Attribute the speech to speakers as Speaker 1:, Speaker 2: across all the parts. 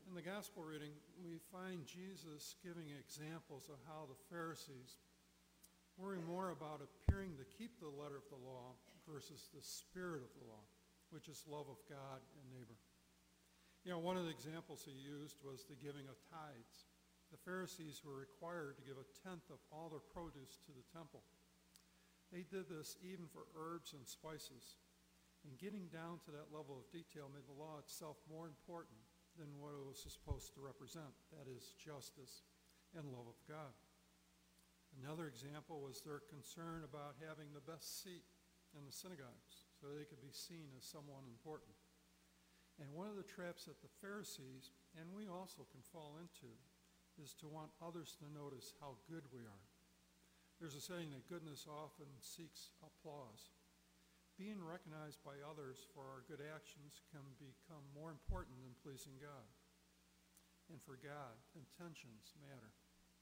Speaker 1: In the gospel reading, we find Jesus giving examples of how the Pharisees worry more about appearing to keep the letter of the law versus the spirit of the law, which is love of God and neighbor. You know, one of the examples he used was the giving of tithes. The Pharisees were required to give a tenth of all their produce to the temple. They did this even for herbs and spices. And getting down to that level of detail made the law itself more important than what it was supposed to represent, that is, justice and love of God. Another example was their concern about having the best seat in the synagogues so they could be seen as someone important. And one of the traps that the Pharisees, and we also can fall into, is to want others to notice how good we are. There's a saying that goodness often seeks applause. Being recognized by others for our good actions can become more important than pleasing God. And for God, intentions matter.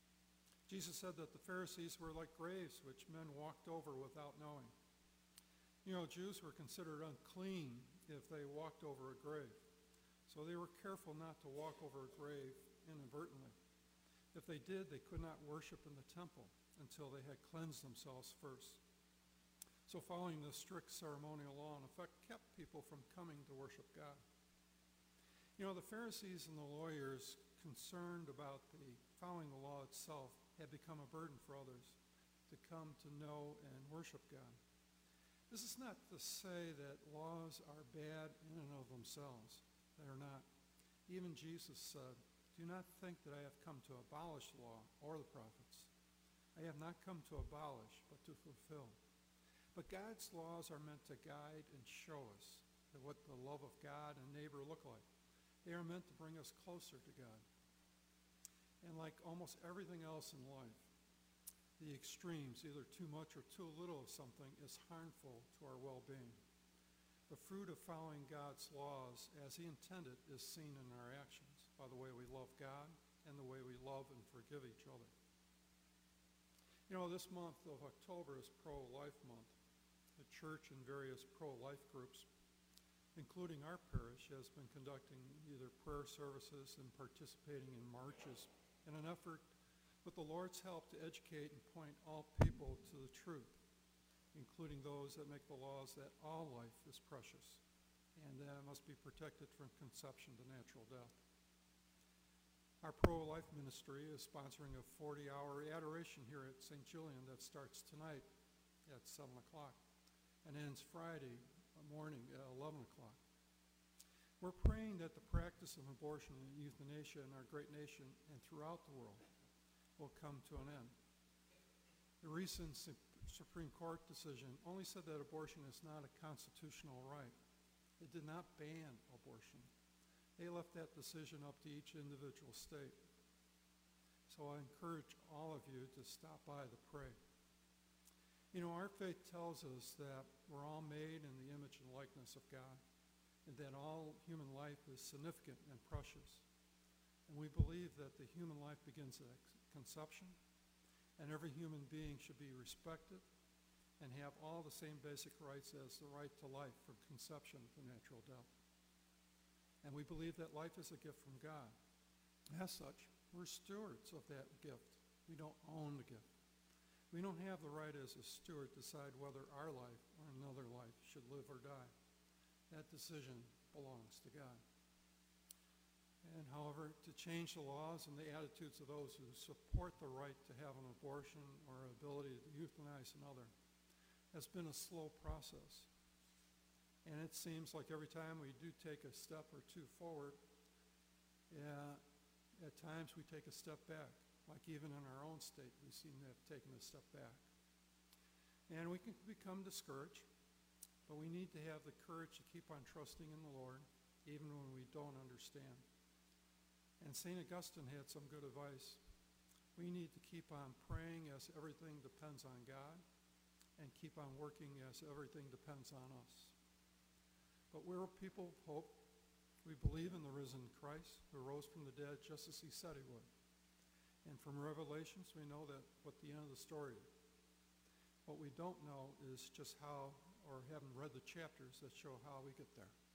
Speaker 1: Jesus said that the Pharisees were like graves which men walked over without knowing. You know, Jews were considered unclean if they walked over a grave. So they were careful not to walk over a grave inadvertently. If they did, they could not worship in the temple until they had cleansed themselves first. So following this strict ceremonial law, in effect, kept people from coming to worship God. You know, the Pharisees and the lawyers, concerned about the following the law itself, had become a burden for others to come to know and worship God. This is not to say that laws are bad in and of themselves. They are not. Even Jesus said, "Do not think that I have come to abolish the law or the prophets. I have not come to abolish, but to fulfill." But God's laws are meant to guide and show us what the love of God and neighbor look like. They are meant to bring us closer to God. And like almost everything else in life, the extremes, either too much or too little of something, is harmful to our well-being. The fruit of following God's laws as he intended is seen in our actions, by the way we love God and the way we love and forgive each other. You know, this month of October is Pro-Life Month. The church and various pro-life groups, including our parish, has been conducting either prayer services and participating in marches in an effort, with the Lord's help, to educate and point all people to the truth, including those that make the laws that all life is precious and that must be protected from conception to natural death. Our pro-life ministry is sponsoring a 40-hour adoration here at St. Julian that starts tonight at 7 o'clock. And ends Friday morning at 11 o'clock. We're praying that the practice of abortion and euthanasia in our great nation and throughout the world will come to an end. The recent Supreme Court decision only said that abortion is not a constitutional right. It did not ban abortion. They left that decision up to each individual state. So I encourage all of you to stop by to pray. You know, our faith tells us that we're all made in the image and likeness of God, and that all human life is significant and precious. And we believe that the human life begins at conception, and every human being should be respected and have all the same basic rights as the right to life from conception to natural death. And we believe that life is a gift from God. As such, we're stewards of that gift. We don't own the gift. We don't have the right as a steward to decide whether our life or another life should live or die. That decision belongs to God. And however, to change the laws and the attitudes of those who support the right to have an abortion or ability to euthanize another has been a slow process. And it seems like every time we do take a step or two forward, at times we take a step back. Like even in our own state, we seem to have taken a step back. And we can become discouraged, but we need to have the courage to keep on trusting in the Lord, even when we don't understand. And St. Augustine had some good advice. We need to keep on praying as everything depends on God, and keep on working as everything depends on us. But we're a people of hope. We believe in the risen Christ who rose from the dead just as he said he would. And from Revelations, we know that what the end of the story is. What we don't know is just how, or haven't read the chapters that show how we get there.